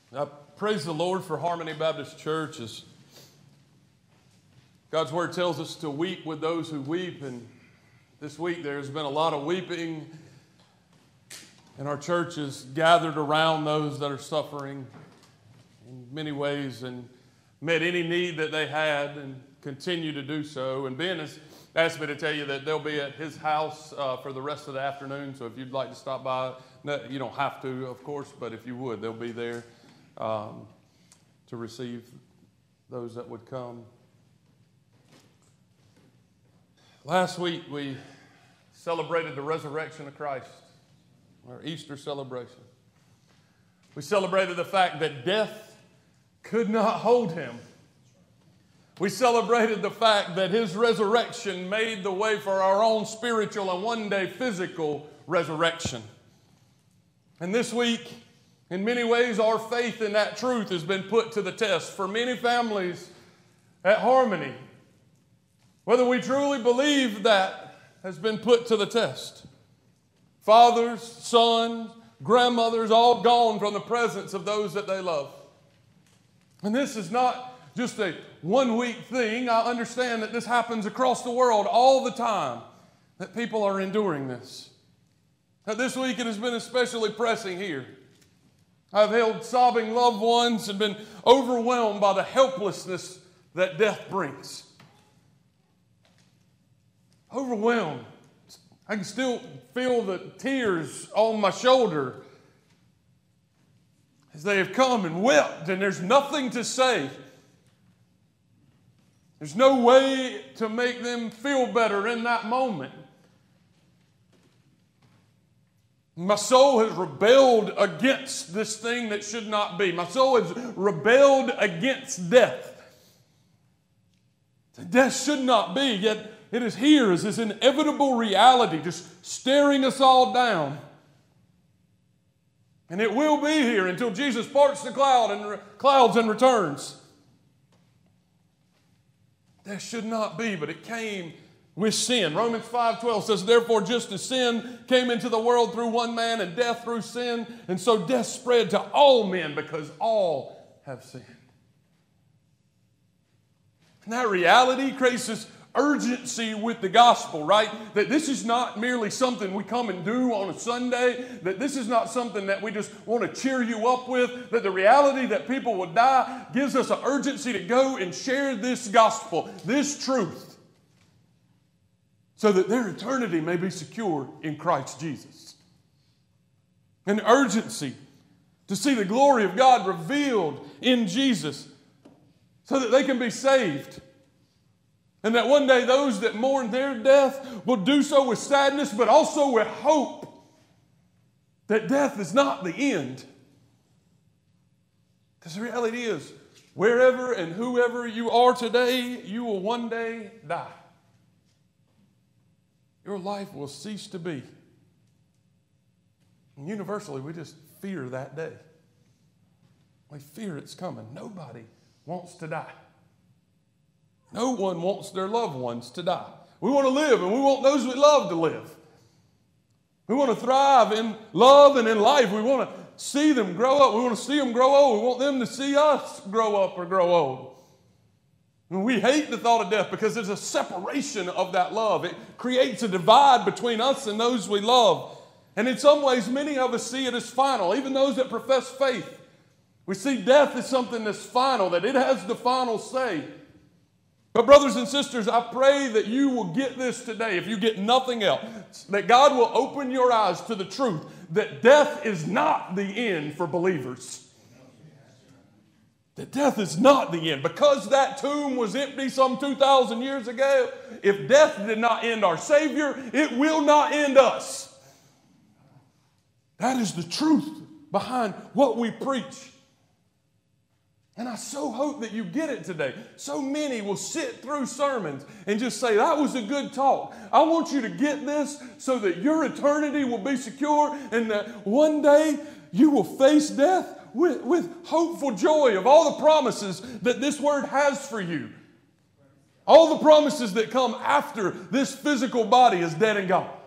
I praise the Lord for Harmony Baptist Church. As God's Word tells us to weep with those who weep, and this week there's been a lot of weeping, and our church is gathered around those that are suffering in many ways and met any need that they had and continue to do so. And Ben has asked me to tell you that they'll be at his house for the rest of the afternoon, so if you'd like to stop by, you don't have to, of course, but if you would, they'll be there to receive those that would come. Last week we celebrated the resurrection of Christ, our Easter celebration. We celebrated the fact that death could not hold him. We celebrated the fact that his resurrection made the way for our own spiritual and one day physical resurrection. And this week, in many ways, our faith in that truth has been put to the test. For many families at Harmony, whether we truly believe that has been put to the test. Fathers, sons, grandmothers, all gone from the presence of those that they love. And this is not just a one-week thing. I understand that this happens across the world all the time, that people are enduring this. Now, this week it has been especially pressing here. I've held sobbing loved ones and been overwhelmed by the helplessness that death brings. Overwhelmed. I can still feel the tears on my shoulder as they have come and wept, and there's nothing to say. There's no way to make them feel better in that moment. My soul has rebelled against this thing that should not be. My soul has rebelled against death. Death should not be, yet it is here as this inevitable reality just staring us all down. And it will be here until Jesus parts the clouds and returns. Death should not be, but it came with sin. Romans 5:12 says, therefore, just as sin came into the world through one man and death through sin, and so death spread to all men because all have sinned. And that reality creates this urgency with the gospel, right? That this is not merely something we come and do on a Sunday, that this is not something that we just want to cheer you up with, that the reality that people will die gives us an urgency to go and share this gospel, this truth, so that their eternity may be secure in Christ Jesus. An urgency to see the glory of God revealed in Jesus so that they can be saved. And that one day those that mourn their death will do so with sadness, but also with hope that death is not the end. Because the reality is, wherever and whoever you are today, you will one day die. Your life will cease to be. And universally, we just fear that day. We fear it's coming. Nobody wants to die. No one wants their loved ones to die. We want to live, and we want those we love to live. We want to thrive in love and in life. We want to see them grow up. We want to see them grow old. We want them to see us grow up or grow old. And we hate the thought of death because there's a separation of that love. It creates a divide between us and those we love. And in some ways, many of us see it as final, even those that profess faith. We see death as something that's final, that it has the final say. But brothers and sisters, I pray that you will get this today, if you get nothing else, that God will open your eyes to the truth that death is not the end for believers. That death is not the end. Because that tomb was empty some 2,000 years ago, if death did not end our Savior, it will not end us. That is the truth behind what we preach. And I so hope that you get it today. So many will sit through sermons and just say, that was a good talk. I want you to get this so that your eternity will be secure and that one day you will face death with hopeful joy of all the promises that this word has for you. All the promises that come after this physical body is dead and gone.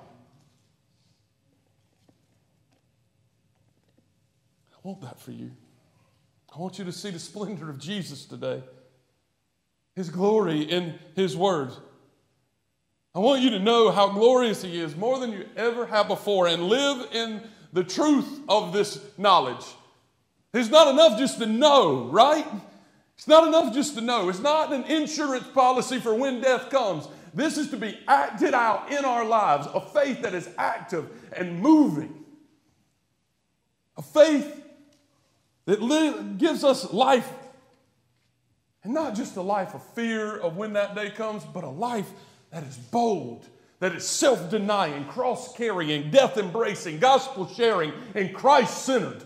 I want that for you. I want you to see the splendor of Jesus today. His glory in His Word. I want you to know how glorious He is more than you ever have before and live in the truth of this knowledge. It's not enough just to know, right? It's not enough just to know. It's not an insurance policy for when death comes. This is to be acted out in our lives, a faith that is active and moving. A faith that gives us life, and not just a life of fear of when that day comes, but a life that is bold, that is self-denying, cross-carrying, death-embracing, gospel-sharing, and Christ-centered.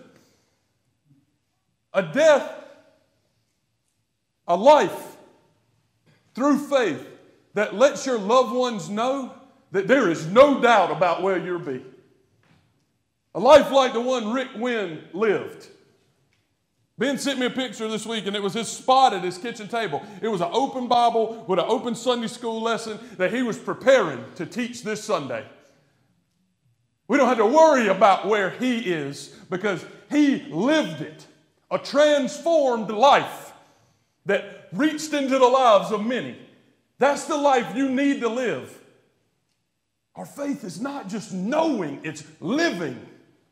A life through faith that lets your loved ones know that there is no doubt about where you'll be. A life like the one Rick Wynn lived. Ben sent me a picture this week, and it was his spot at his kitchen table. It was an open Bible with an open Sunday school lesson that he was preparing to teach this Sunday. We don't have to worry about where he is because he lived it. A transformed life that reached into the lives of many. That's the life you need to live. Our faith is not just knowing, it's living.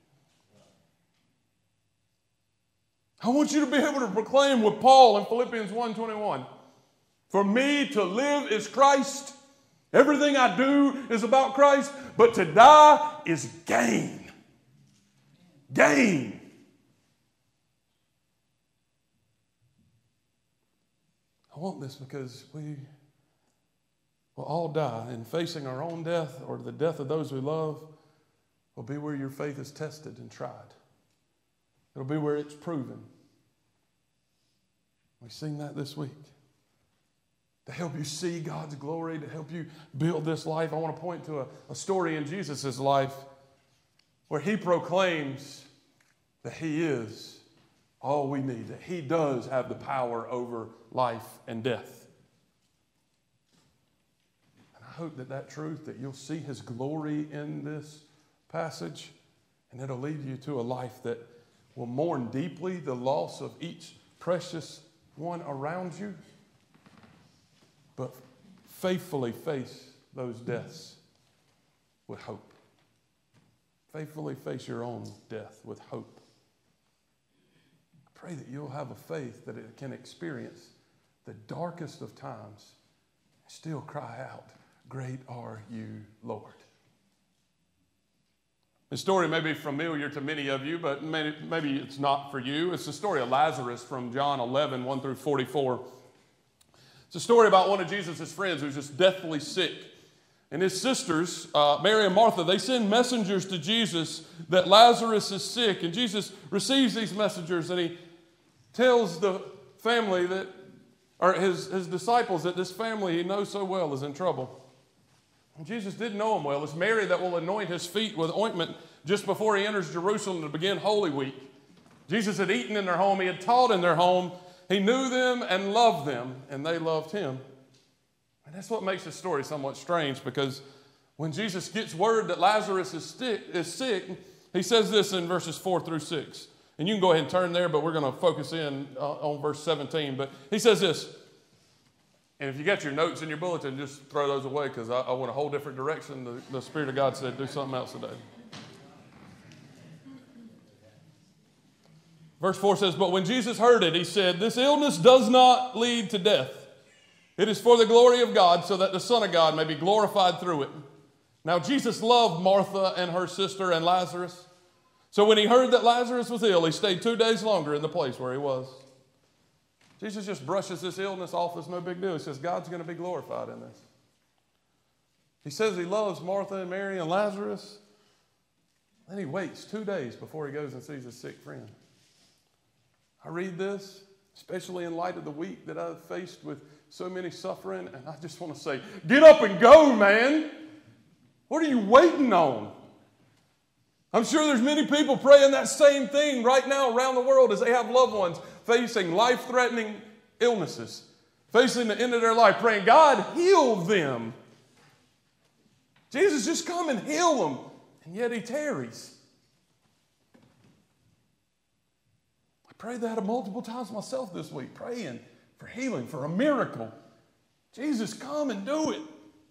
I want you to be able to proclaim with Paul in Philippians 1:21. For me to live is Christ. Everything I do is about Christ, but to die is gain. Gain. I want this because we will all die, and facing our own death or the death of those we love will be where your faith is tested and tried. It'll be where it's proven. We sing that this week. To help you see God's glory, to help you build this life, I want to point to a story in Jesus' life where He proclaims that He is all we need, that He does have the power over life and death. And I hope that truth, that you'll see His glory in this passage, and it'll lead you to a life that will mourn deeply the loss of each precious one around you, but faithfully face those deaths with hope. Faithfully face your own death with hope. I pray that you'll have a faith that it can experience the darkest of times and still cry out, "Great are you, Lord." The story may be familiar to many of you, but maybe it's not for you. It's the story of Lazarus from John 11, 1 through 44. It's a story about one of Jesus' friends who's just deathly sick. And his sisters, Mary and Martha, they send messengers to Jesus that Lazarus is sick. And Jesus receives these messengers, and He tells the family that, or his disciples, that this family He knows so well is in trouble. And Jesus didn't know him well. It's Mary that will anoint His feet with ointment just before He enters Jerusalem to begin Holy Week. Jesus had eaten in their home. He had taught in their home. He knew them and loved them, and they loved Him. And that's what makes this story somewhat strange, because when Jesus gets word that Lazarus is sick, He says this in verses 4 through 6. And you can go ahead and turn there, but we're going to focus in on verse 17. But He says this. And if you got your notes in your bulletin, just throw those away, because I went a whole different direction. The Spirit of God said, do something else today. Verse 4 says, but when Jesus heard it, He said, this illness does not lead to death. It is for the glory of God, so that the Son of God may be glorified through it. Now Jesus loved Martha and her sister and Lazarus. So when He heard that Lazarus was ill, He stayed 2 days longer in the place where he was. Jesus just brushes this illness off as no big deal. He says, God's going to be glorified in this. He says He loves Martha and Mary and Lazarus. Then He waits 2 days before He goes and sees His sick friend. I read this, especially in light of the week that I've faced with so many suffering, and I just want to say, get up and go, man. What are you waiting on? I'm sure there's many people praying that same thing right now around the world as they have loved ones facing life-threatening illnesses, facing the end of their life, praying, God, heal them. Jesus, just come and heal them. And yet He tarries. I prayed that multiple times myself this week, praying for healing, for a miracle. Jesus, come and do it.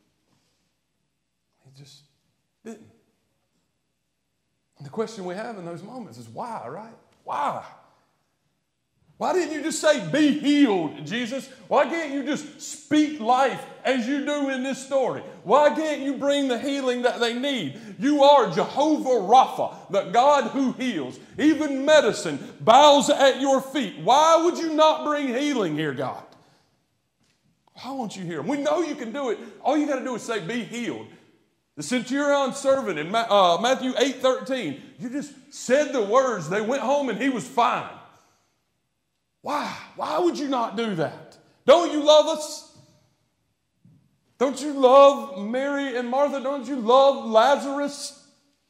He just didn't. And the question we have in those moments is why, right? Why? Why didn't you just say, be healed, Jesus? Why can't you just speak life as you do in this story? Why can't you bring the healing that they need? You are Jehovah Rapha, the God who heals. Even medicine bows at your feet. Why would you not bring healing here, God? Why won't you hear him? We know you can do it. All you got to do is say, be healed. The centurion servant in Matthew 8:13, you just said the words. They went home and he was fine. Why? Why would you not do that? Don't you love us? Don't you love Mary and Martha? Don't you love Lazarus?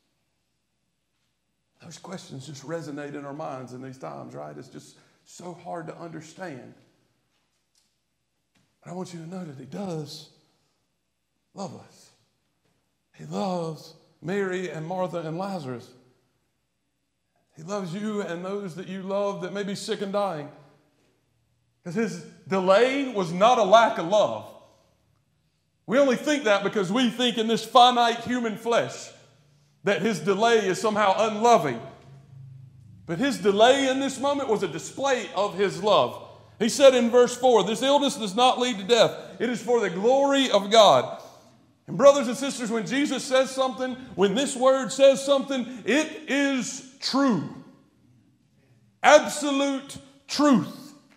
Those questions just resonate in our minds in these times, right? It's just so hard to understand. But I want you to know that he does love us. He loves Mary and Martha and Lazarus. He loves you and those that you love that may be sick and dying. Because his delay was not a lack of love. We only think that because we think in this finite human flesh that his delay is somehow unloving. But his delay in this moment was a display of his love. He said in verse 4, this illness does not lead to death. It is for the glory of God. And brothers and sisters, when Jesus says something, when this word says something, it is true. Absolute truth.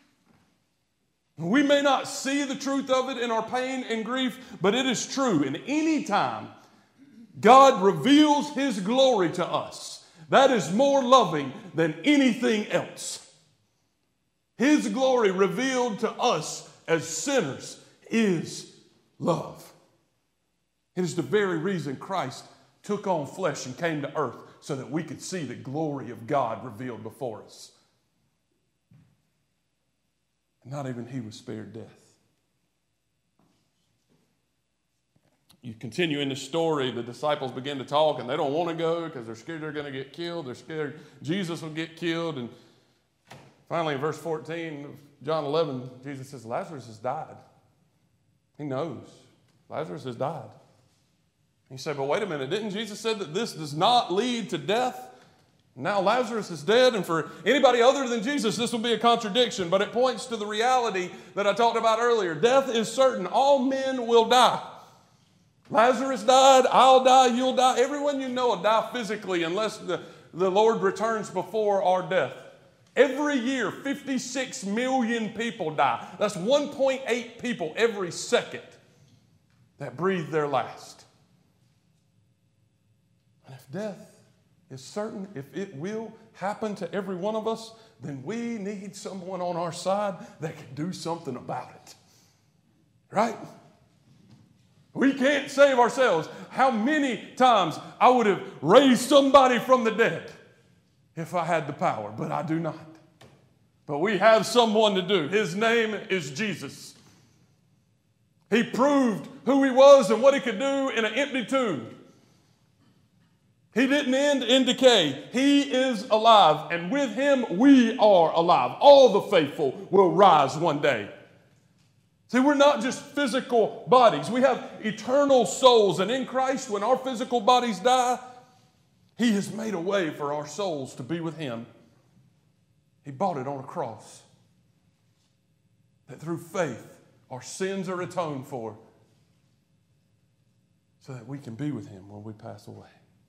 We may not see the truth of it in our pain and grief, but it is true. And any time God reveals his glory to us, that is more loving than anything else. His glory revealed to us as sinners is love. It is the very reason Christ took on flesh and came to earth so that we could see the glory of God revealed before us. Not even he was spared death. You continue in the story, the disciples begin to talk and they don't want to go because they're scared they're going to get killed. They're scared Jesus will get killed. And finally in verse 14 of John 11, Jesus says, Lazarus has died. He knows. Lazarus has died. You say, but wait a minute, didn't Jesus say that this does not lead to death? Now Lazarus is dead, and for anybody other than Jesus, this will be a contradiction, but it points to the reality that I talked about earlier. Death is certain. All men will die. Lazarus died, I'll die, you'll die. Everyone you know will die physically unless the Lord returns before our death. Every year, 56 million people die. That's 1.8 people every second that breathe their last. And if death is certain, if it will happen to every one of us, then we need someone on our side that can do something about it. Right? We can't save ourselves. How many times I would have raised somebody from the dead if I had the power, but I do not. But we have someone to do. His name is Jesus. He proved who he was and what he could do in an empty tomb. He didn't end in decay. He is alive, and with him we are alive. All the faithful will rise one day. See, we're not just physical bodies. We have eternal souls, and in Christ, when our physical bodies die, he has made a way for our souls to be with him. He bought it on a cross. That through faith, our sins are atoned for, so that we can be with him when we pass away.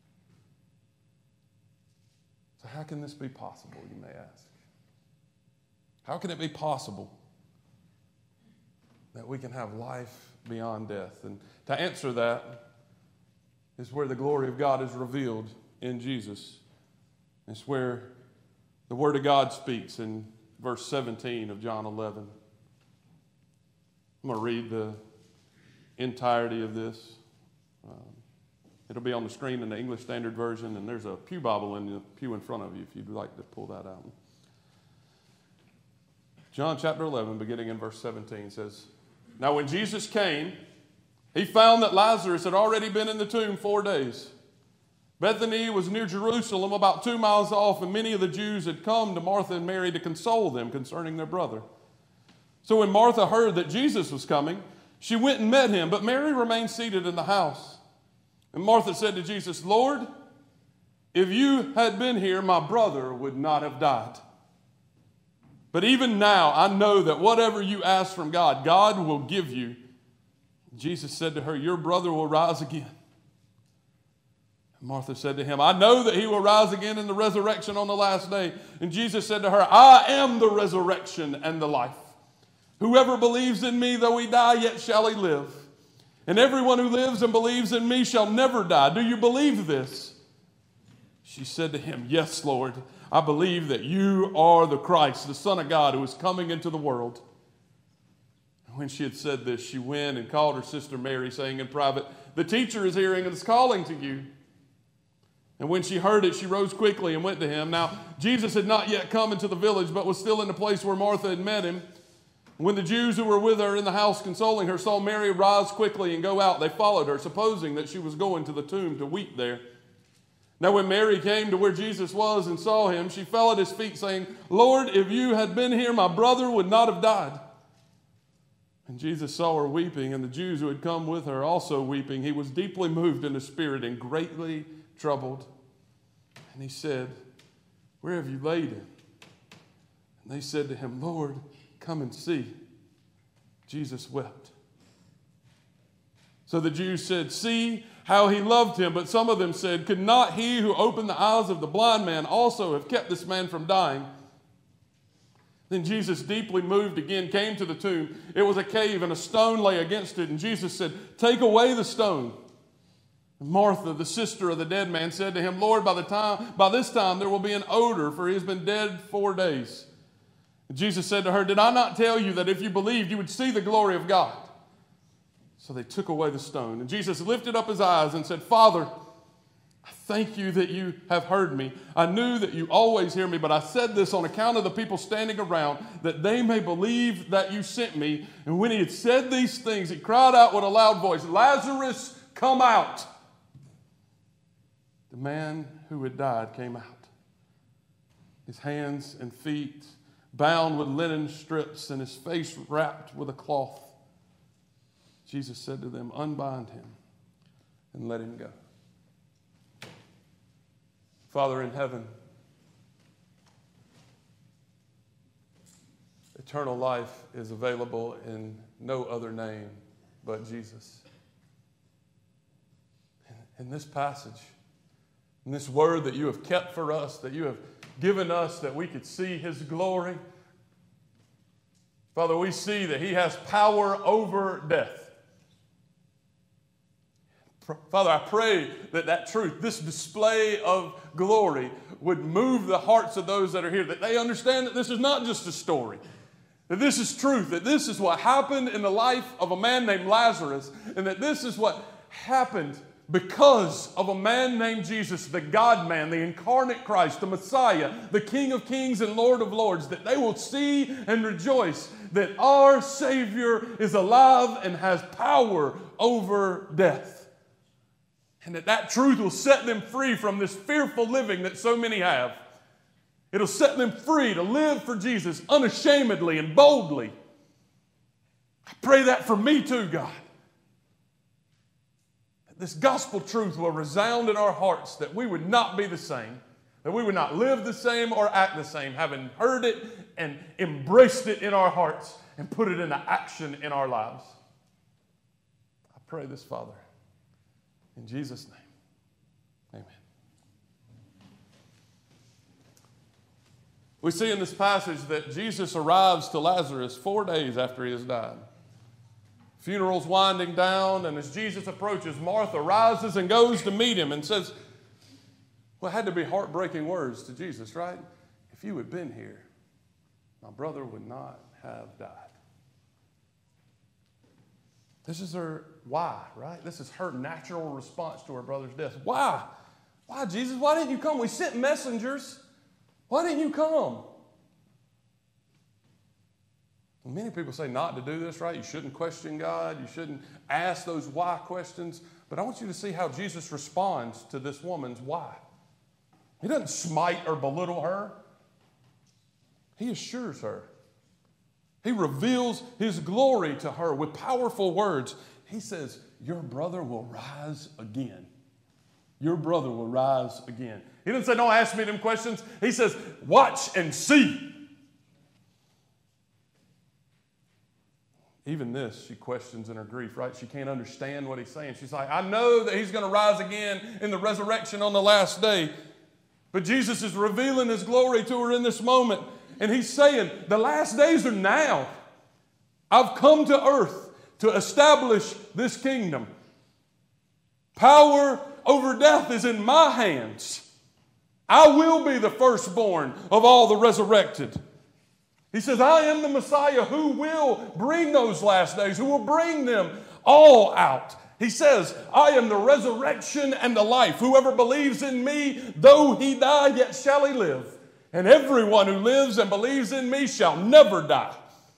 So how can this be possible, you may ask? How can it be possible that we can have life beyond death? And to answer that is where the glory of God is revealed in Jesus. It's where the Word of God speaks in verse 17 of John 11. I'm going to read the entirety of this. It'll be on the screen in the English Standard Version, and there's a pew Bible in the pew in front of you if you'd like to pull that out. John chapter 11, beginning in verse 17, says, Now when Jesus came, he found that Lazarus had already been in the tomb 4 days. Bethany was near Jerusalem, about 2 miles off, and many of the Jews had come to Martha and Mary to console them concerning their brother. So when Martha heard that Jesus was coming, she went and met him, but Mary remained seated in the house. And Martha said to Jesus, Lord, if you had been here, my brother would not have died. But even now, I know that whatever you ask from God, God will give you. Jesus said to her, your brother will rise again. And Martha said to him, I know that he will rise again in the resurrection on the last day. And Jesus said to her, I am the resurrection and the life. Whoever believes in me, though he die, yet shall he live. And everyone who lives and believes in me shall never die. Do you believe this? She said to him, yes, Lord, I believe that you are the Christ, the Son of God, who is coming into the world. And when she had said this, she went and called her sister Mary, saying in private, the teacher is hearing and is calling to you. And when she heard it, she rose quickly and went to him. Now, Jesus had not yet come into the village, but was still in the place where Martha had met him. When the Jews who were with her in the house consoling her saw Mary rise quickly and go out, they followed her, supposing that she was going to the tomb to weep there. Now when Mary came to where Jesus was and saw him, she fell at his feet, saying, Lord, if you had been here, my brother would not have died. And Jesus saw her weeping, and the Jews who had come with her also weeping. He was deeply moved in the spirit and greatly troubled. And he said, where have you laid him? And they said to him, Lord, come and see. Jesus wept. So the Jews said, see how he loved him. But some of them said, could not he who opened the eyes of the blind man also have kept this man from dying? Then Jesus, deeply moved again, came to the tomb. It was a cave, and a stone lay against it. And Jesus said, take away the stone. And Martha, the sister of the dead man, said to him, Lord, by this time there will be an odor, for he has been dead 4 days. And Jesus said to her, did I not tell you that if you believed, you would see the glory of God? So they took away the stone. And Jesus lifted up his eyes and said, Father, I thank you that you have heard me. I knew that you always hear me, but I said this on account of the people standing around, that they may believe that you sent me. And when he had said these things, he cried out with a loud voice, Lazarus, come out. The man who had died came out, his hands and feet bound with linen strips and his face wrapped with a cloth. Jesus said to them, unbind him and let him go. Father in heaven, eternal life is available in no other name but Jesus. In this passage, in this word that you have kept for us, that you have given us that we could see his glory, Father, we see that he has power over death. Father, I pray that that truth, this display of glory, would move the hearts of those that are here, that they understand that this is not just a story, that this is truth, that this is what happened in the life of a man named Lazarus, and that this is what happened because of a man named Jesus, the God-man, the incarnate Christ, the Messiah, the King of kings and Lord of lords, that they will see and rejoice that our Savior is alive and has power over death. And that truth will set them free from this fearful living that so many have. It'll set them free to live for Jesus unashamedly and boldly. I pray that for me too, God. That this gospel truth will resound in our hearts, that we would not be the same, that we would not live the same or act the same, having heard it and embraced it in our hearts and put it into action in our lives. I pray this, Father. In Jesus' name, amen. We see in this passage that Jesus arrives to Lazarus 4 days after he has died. Funeral's winding down, and as Jesus approaches, Martha rises and goes to meet him and says, well, it had to be heartbreaking words to Jesus, right? If you had been here, my brother would not have died. This is her why, right? This is her natural response to her brother's death. Why? Why, Jesus? Why didn't you come? We sent messengers. Why didn't you come? And many people say not to do this, right? You shouldn't question God. You shouldn't ask those why questions. But I want you to see how Jesus responds to this woman's why. He doesn't smite or belittle her. He assures her. He reveals his glory to her with powerful words. He says, your brother will rise again. Your brother will rise again. He didn't say, don't ask me them questions. He says, watch and see. Even this, she questions in her grief, right? She can't understand what he's saying. She's like, I know that he's going to rise again in the resurrection on the last day. But Jesus is revealing his glory to her in this moment. And he's saying, the last days are now. I've come to earth to establish this kingdom. Power over death is in my hands. I will be the firstborn of all the resurrected. He says, I am the Messiah who will bring those last days, who will bring them all out. He says, I am the resurrection and the life. Whoever believes in me, though he die, yet shall he live. And everyone who lives and believes in me shall never die.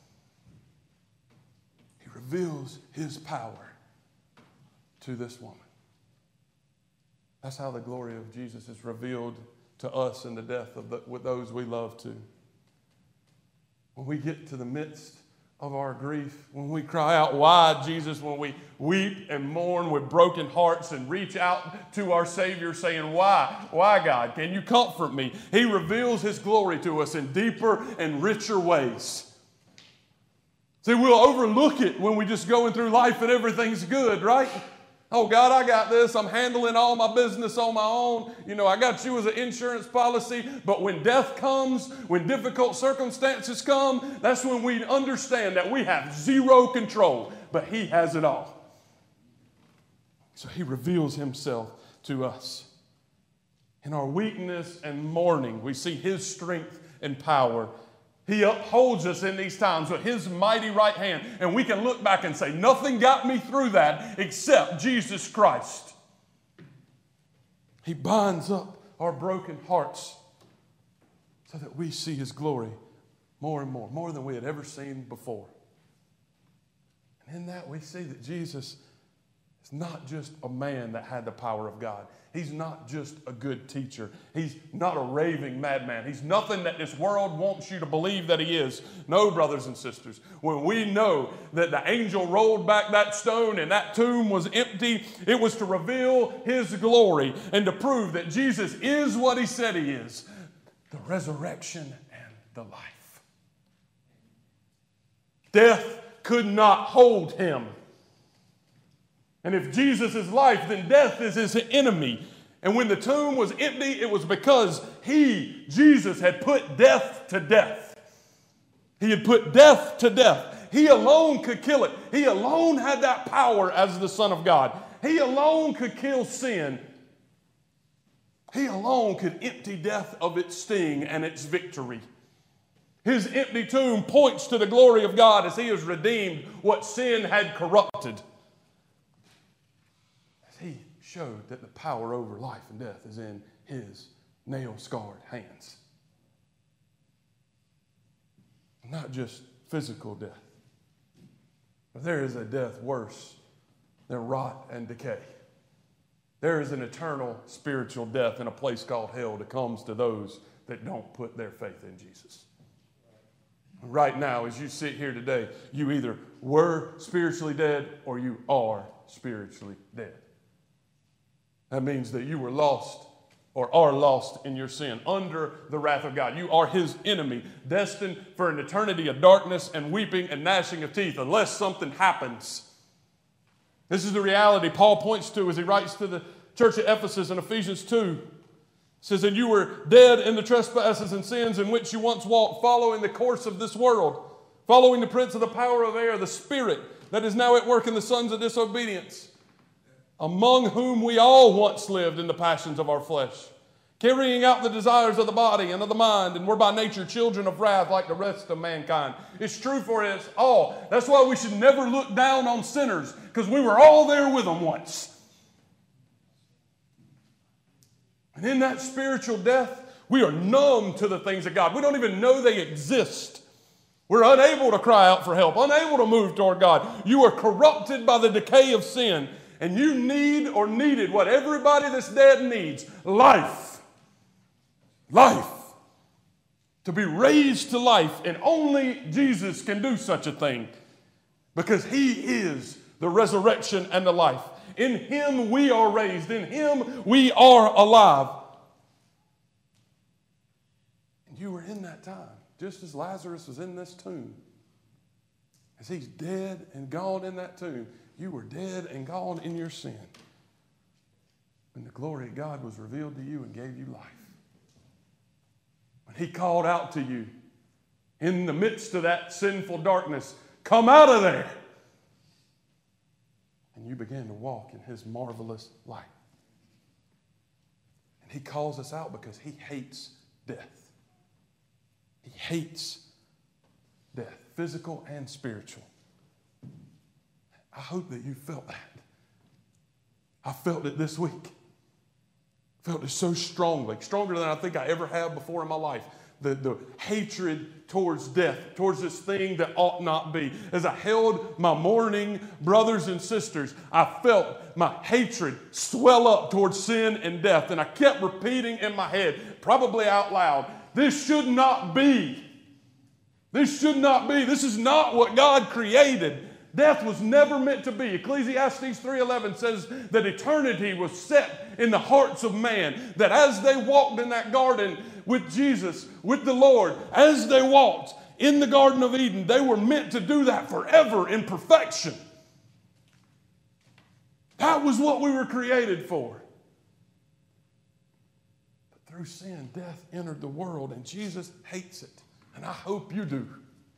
He reveals his power to this woman. That's how the glory of Jesus is revealed to us in the death of with those we love too. When we get to the midst of our grief, when we cry out, why, Jesus, when we weep and mourn with broken hearts and reach out to our Savior saying, why, God, can you comfort me? He reveals his glory to us in deeper and richer ways. See, we'll overlook it when we're just going through life and everything's good, right? Oh, God, I got this. I'm handling all my business on my own. You know, I got you as an insurance policy. But when death comes, when difficult circumstances come, that's when we understand that we have zero control. But he has it all. So he reveals himself to us. In our weakness and mourning, we see his strength and power. He upholds us in these times with his mighty right hand. And we can look back and say, nothing got me through that except Jesus Christ. He binds up our broken hearts so that we see his glory more and more than we had ever seen before. And in that we see that Jesus is not just a man that had the power of God. He's not just a good teacher. He's not a raving madman. He's nothing that this world wants you to believe that he is. No, brothers and sisters, when we know that the angel rolled back that stone and that tomb was empty, it was to reveal his glory and to prove that Jesus is what he said he is, the resurrection and the life. Death could not hold him. And if Jesus is life, then death is his enemy. And when the tomb was empty, it was because Jesus, had put death to death. He had put death to death. He alone could kill it. He alone had that power as the Son of God. He alone could kill sin. He alone could empty death of its sting and its victory. His empty tomb points to the glory of God as he has redeemed what sin had corrupted. He showed that the power over life and death is in his nail-scarred hands. Not just physical death, but there is a death worse than rot and decay. There is an eternal spiritual death in a place called hell that comes to those that don't put their faith in Jesus. Right now, as you sit here today, you either were spiritually dead or you are spiritually dead. That means that you were lost or are lost in your sin, under the wrath of God. You are his enemy, destined for an eternity of darkness and weeping and gnashing of teeth unless something happens. This is the reality Paul points to as he writes to the church at Ephesus in Ephesians 2. It says, and you were dead in the trespasses and sins in which you once walked, following the course of this world, following the prince of the power of air, the spirit that is now at work in the sons of disobedience, among whom we all once lived in the passions of our flesh, carrying out the desires of the body and of the mind, and were by nature children of wrath like the rest of mankind. It's true for us all. That's why we should never look down on sinners, because we were all there with them once. And in that spiritual death, we are numb to the things of God. We don't even know they exist. We're unable to cry out for help, unable to move toward God. You are corrupted by the decay of sin. and you need or needed what everybody that's dead needs, life. Life. To be raised to life, and only Jesus can do such a thing because he is the resurrection and the life. In him we are raised. In him we are alive. And you were in that time, just as Lazarus was in this tomb. As he's dead and gone in that tomb, you were dead and gone in your sin. When the glory of God was revealed to you and gave you life. When he called out to you in the midst of that sinful darkness, come out of there. And you began to walk in his marvelous light. And he calls us out because he hates death. He hates death, physical and spiritual. I hope that you felt that. I felt it this week. Felt it so strongly, stronger than I think I ever have before in my life. The hatred towards death, towards this thing that ought not be. As I held my mourning brothers and sisters, I felt my hatred swell up towards sin and death. And I kept repeating in my head, probably out loud, this should not be. This should not be. This is not what God created. Death was never meant to be. Ecclesiastes 3:11 says that eternity was set in the hearts of man. That as they walked in that garden with Jesus, with the Lord, as they walked in the Garden of Eden, they were meant to do that forever in perfection. That was what we were created for. But through sin, death entered the world, and Jesus hates it. And I hope you do.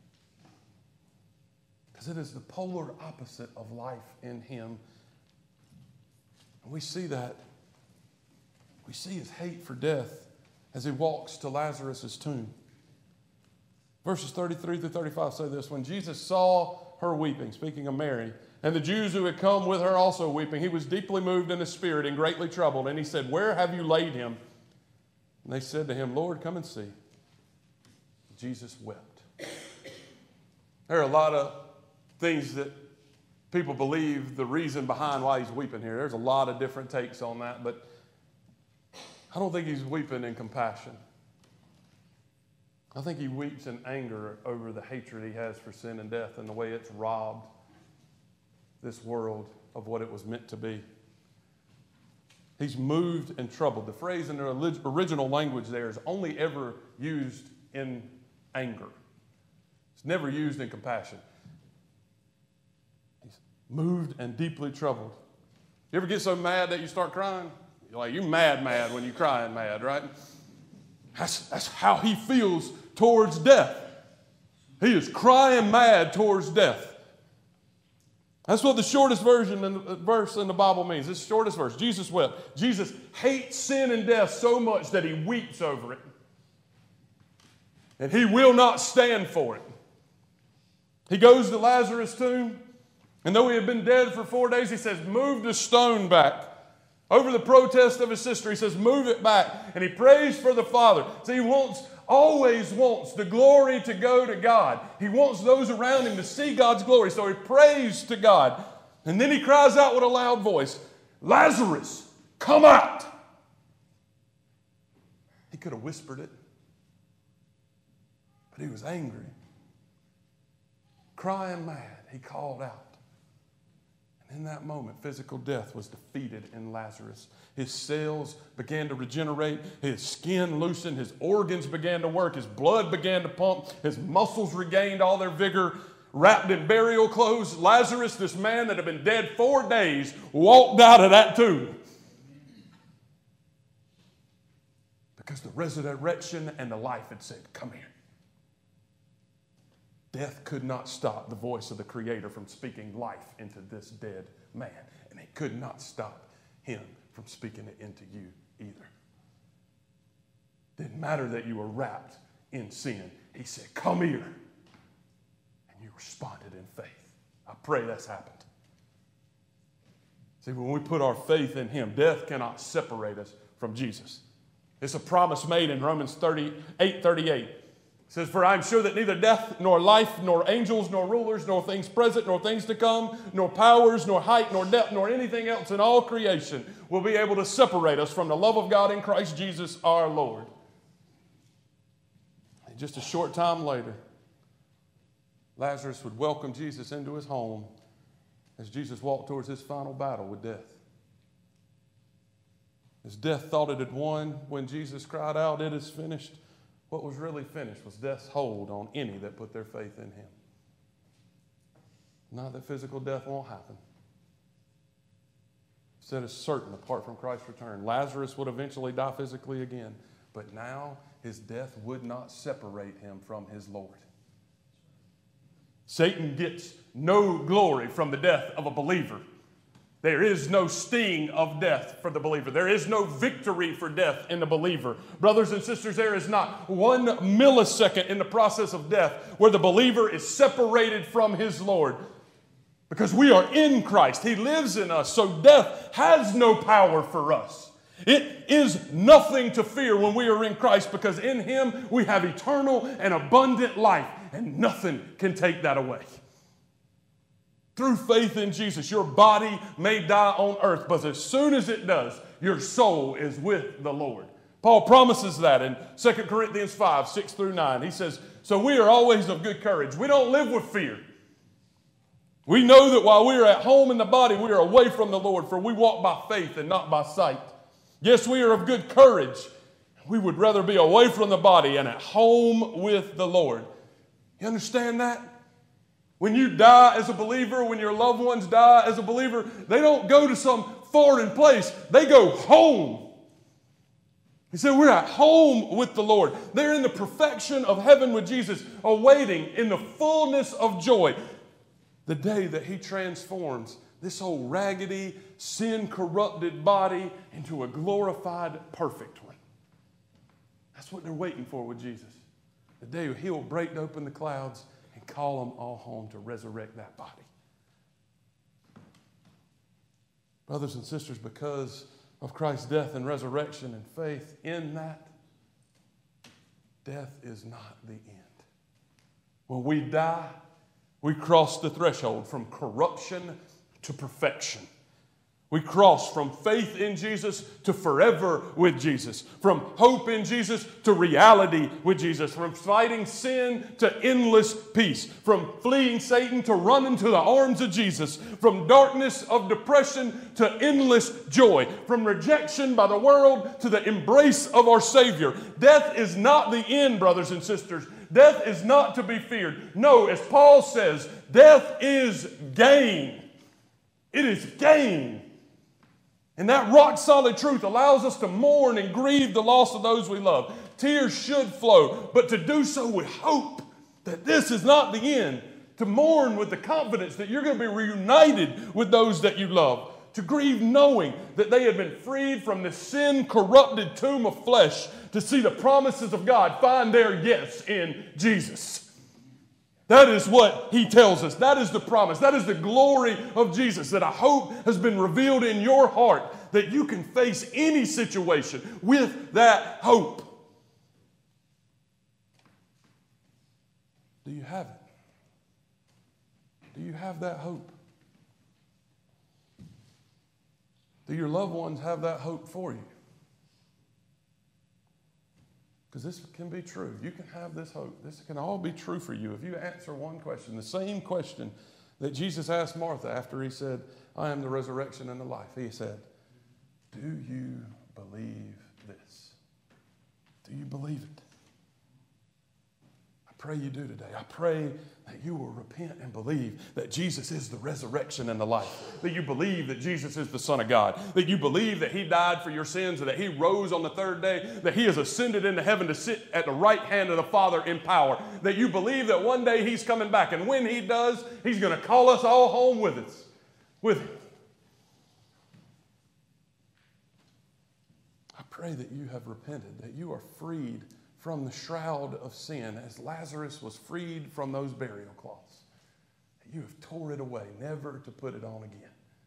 Because it is the polar opposite of life in him. And we see that. We see his hate for death as he walks to Lazarus' tomb. Verses 33 through 35 say this: when Jesus saw her weeping, speaking of Mary, and the Jews who had come with her also weeping, he was deeply moved in his spirit and greatly troubled. And he said, where have you laid him? And they said to him, Lord, come and see. Jesus wept. There are a lot of things that people believe the reason behind why he's weeping here. There's a lot of different takes on that, but I don't think he's weeping in compassion. I think he weeps in anger over the hatred he has for sin and death and the way it's robbed this world of what it was meant to be. He's moved and troubled. The phrase in the original language there is only ever used in anger. It's never used in compassion. He's moved and deeply troubled. You ever get so mad that you start crying? You're like, you're mad when you're crying mad, right? That's how he feels towards death. He is crying mad towards death. That's what the shortest version in the verse in the Bible means. This shortest verse. Jesus wept. Jesus hates sin and death so much that he weeps over it. And he will not stand for it. He goes to Lazarus' tomb, and though he had been dead for 4 days, he says, move the stone back. Over the protest of his sister, he says, move it back. And he prays for the Father. So he always wants the glory to go to God. He wants those around him to see God's glory. So he prays to God. And then he cries out with a loud voice, Lazarus, come out. He could have whispered it. But he was angry. Crying mad, he called out. And in that moment, physical death was defeated in Lazarus. His cells began to regenerate. His skin loosened. His organs began to work. His blood began to pump. His muscles regained all their vigor. Wrapped in burial clothes, Lazarus, this man that had been dead 4 days, walked out of that tomb. Because the resurrection and the life had said, come here. Death could not stop the voice of the Creator from speaking life into this dead man. And it could not stop him from speaking it into you either. Didn't matter that you were wrapped in sin. He said, come here. And you responded in faith. I pray that's happened. See, when we put our faith in him, death cannot separate us from Jesus. It's a promise made in Romans 8:38. It says, for I am sure that neither death, nor life, nor angels, nor rulers, nor things present, nor things to come, nor powers, nor height, nor depth, nor anything else in all creation will be able to separate us from the love of God in Christ Jesus our Lord. And just a short time later, Lazarus would welcome Jesus into his home as Jesus walked towards his final battle with death. As death thought it had won, when Jesus cried out, "It is finished," what was really finished was death's hold on any that put their faith in him. Not that physical death won't happen. Instead, it's certain apart from Christ's return. Lazarus would eventually die physically again, but now his death would not separate him from his Lord. Satan gets no glory from the death of a believer. There is no sting of death for the believer. There is no victory for death in the believer. Brothers and sisters, there is not 1 millisecond in the process of death where the believer is separated from his Lord. Because we are in Christ. He lives in us. So death has no power for us. It is nothing to fear when we are in Christ, because in Him we have eternal and abundant life, and nothing can take that away. Through faith in Jesus, your body may die on earth, but as soon as it does, your soul is with the Lord. Paul promises that in 2 Corinthians 5, 6 through 9. He says, so we are always of good courage. We don't live with fear. We know that while we are at home in the body, we are away from the Lord, for we walk by faith and not by sight. Yes, we are of good courage. We would rather be away from the body and at home with the Lord. You understand that? When you die as a believer, when your loved ones die as a believer, they don't go to some foreign place. They go home. He said, we're at home with the Lord. They're in the perfection of heaven with Jesus, awaiting in the fullness of joy the day that He transforms this old raggedy, sin-corrupted body into a glorified, perfect one. That's what they're waiting for with Jesus. The day He will break open the clouds and call them all home to resurrect that body. Brothers and sisters, because of Christ's death and resurrection and faith in that, death is not the end. When we die, we cross the threshold from corruption to perfection. We cross from faith in Jesus to forever with Jesus. From hope in Jesus to reality with Jesus. From fighting sin to endless peace. From fleeing Satan to running to the arms of Jesus. From darkness of depression to endless joy. From rejection by the world to the embrace of our Savior. Death is not the end, brothers and sisters. Death is not to be feared. No, as Paul says, death is gain. It is gain. And that rock-solid truth allows us to mourn and grieve the loss of those we love. Tears should flow, but to do so with hope that this is not the end. To mourn with the confidence that you're going to be reunited with those that you love. To grieve knowing that they have been freed from the sin-corrupted tomb of flesh to see the promises of God find their yes in Jesus. That is what He tells us. That is the promise. That is the glory of Jesus, that a hope has been revealed in your heart that you can face any situation with that hope. Do you have it? Do you have that hope? Do your loved ones have that hope for you? Because this can be true. You can have this hope. This can all be true for you if you answer one question, the same question that Jesus asked Martha after He said, I am the resurrection and the life. He said, do you believe this? Do you believe it? I pray you do today. I pray that you will repent and believe that Jesus is the resurrection and the life. That you believe that Jesus is the Son of God. That you believe that He died for your sins and that He rose on the third day. That He has ascended into heaven to sit at the right hand of the Father in power. That you believe that one day He's coming back. And when He does, He's going to call us all home with us. With Him. I pray that you have repented. That you are freed from the shroud of sin, as Lazarus was freed from those burial cloths. You have tore it away, never to put it on again.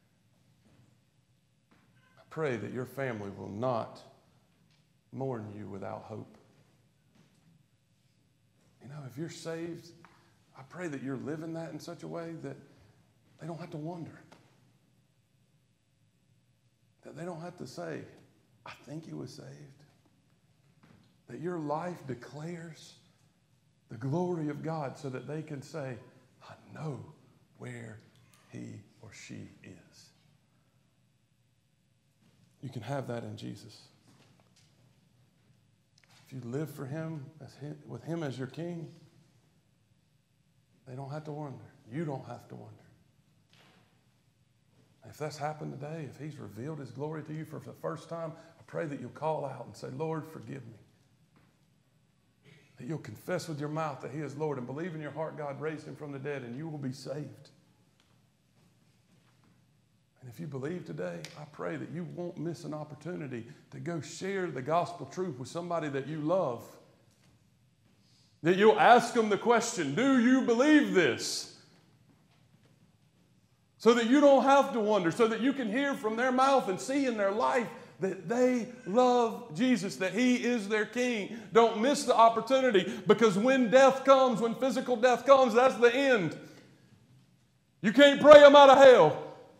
I pray that your family will not mourn you without hope. You know, if you're saved, I pray that you're living that in such a way that they don't have to wonder. That they don't have to say, I think he was saved. That your life declares the glory of God so that they can say, I know where he or she is. You can have that in Jesus. If you live for him, with him as your king, they don't have to wonder. You don't have to wonder. If that's happened today, if he's revealed his glory to you for the first time, I pray that you'll call out and say, Lord, forgive me. That you'll confess with your mouth that he is Lord and believe in your heart God raised him from the dead, and you will be saved. And if you believe today, I pray that you won't miss an opportunity to go share the gospel truth with somebody that you love. That you'll ask them the question, do you believe this? So that you don't have to wonder, so that you can hear from their mouth and see in their life that they love Jesus, that he is their king. Don't miss the opportunity, because when death comes, when physical death comes, that's the end. You can't pray them out of hell.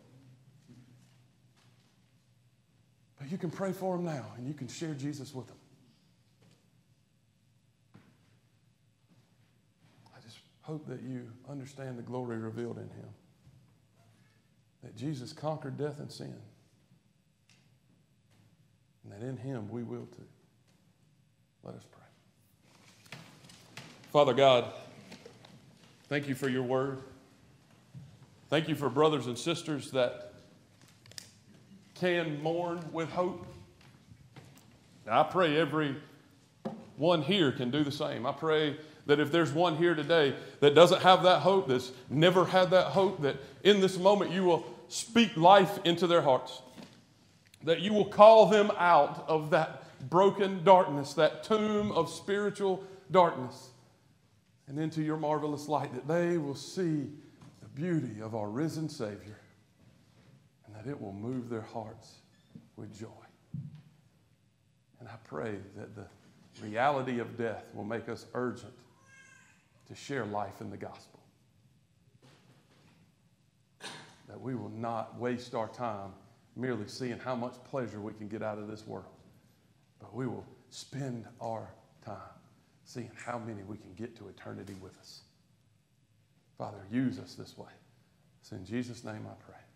But you can pray for them now, and you can share Jesus with them. I just hope that you understand the glory revealed in him. That Jesus conquered death and sin. And that in him we will too. Let us pray. Father God, thank you for your word. Thank you for brothers and sisters that can mourn with hope. Now, I pray every one here can do the same. I pray that if there's one here today that doesn't have that hope, that's never had that hope, that in this moment you will speak life into their hearts. That you will call them out of that broken darkness, that tomb of spiritual darkness, and into your marvelous light, that they will see the beauty of our risen Savior, and that it will move their hearts with joy. And I pray that the reality of death will make us urgent to share life in the gospel. That we will not waste our time merely seeing how much pleasure we can get out of this world, but we will spend our time seeing how many we can get to eternity with us. Father, use us this way. It's in Jesus' name I pray.